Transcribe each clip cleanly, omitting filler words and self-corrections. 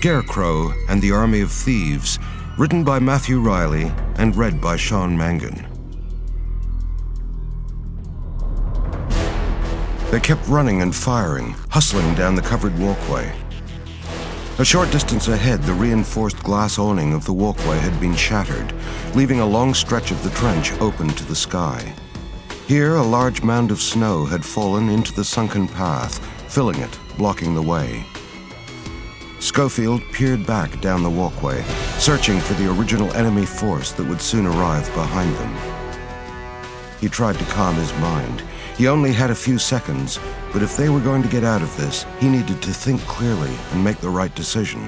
Scarecrow and the Army of Thieves, written by Matthew Riley and read by Sean Mangan. They kept running and firing, hustling down the covered walkway. A short distance ahead, the reinforced glass awning of the walkway had been shattered, leaving a long stretch of the trench open to the sky. Here, a large mound of snow had fallen into the sunken path, filling it, blocking the way. Schofield peered back down the walkway, searching for the original enemy force that would soon arrive behind them. He tried to calm his mind. He only had a few seconds, but if they were going to get out of this, he needed to think clearly and make the right decision.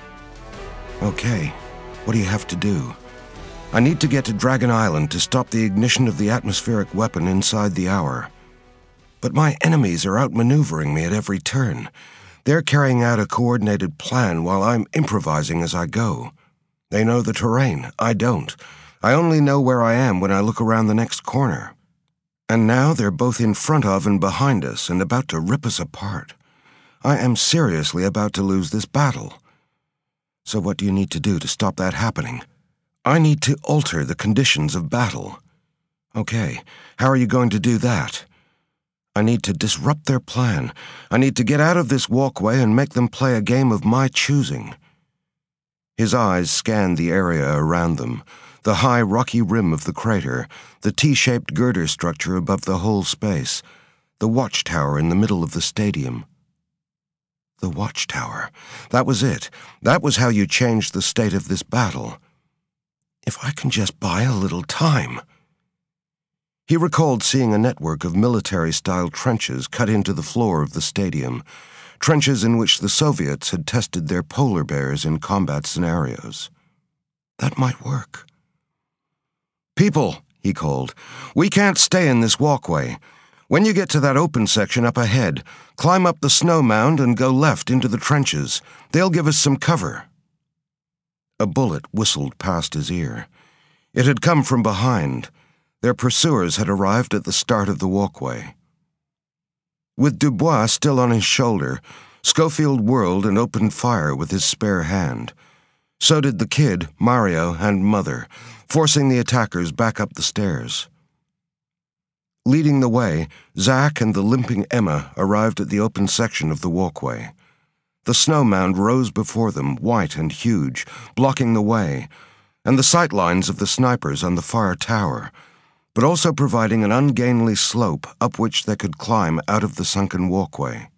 Okay, what do you have to do? I need to get to Dragon Island to stop the ignition of the atmospheric weapon inside the hour. But my enemies are outmaneuvering me at every turn. They're carrying out a coordinated plan while I'm improvising as I go. They know the terrain. I don't. I only know where I am when I look around the next corner. And now they're both in front of and behind us and about to rip us apart. I am seriously about to lose this battle. So what do you need to do to stop that happening? I need to alter the conditions of battle. Okay, how are you going to do that? I need to disrupt their plan. I need to get out of this walkway and make them play a game of my choosing. His eyes scanned the area around them, the high rocky rim of the crater, the T-shaped girder structure above the whole space, the watchtower in the middle of the stadium. The watchtower. That was it. That was how you changed the state of this battle. If I can just buy a little time. He recalled seeing a network of military-style trenches cut into the floor of the stadium, trenches in which the Soviets had tested their polar bears in combat scenarios. That might work. "People," he called, "we can't stay in this walkway. When you get to that open section up ahead, climb up the snow mound and go left into the trenches. They'll give us some cover." A bullet whistled past his ear. It had come from behind. Their pursuers had arrived at the start of the walkway. With Dubois still on his shoulder, Schofield whirled and opened fire with his spare hand. So did the kid, Mario, and Mother, forcing the attackers back up the stairs. Leading the way, Zack and the limping Emma arrived at the open section of the walkway. The snow mound rose before them, white and huge, blocking the way, and the sight lines of the snipers on the far tower, but also providing an ungainly slope up which they could climb out of the sunken walkway.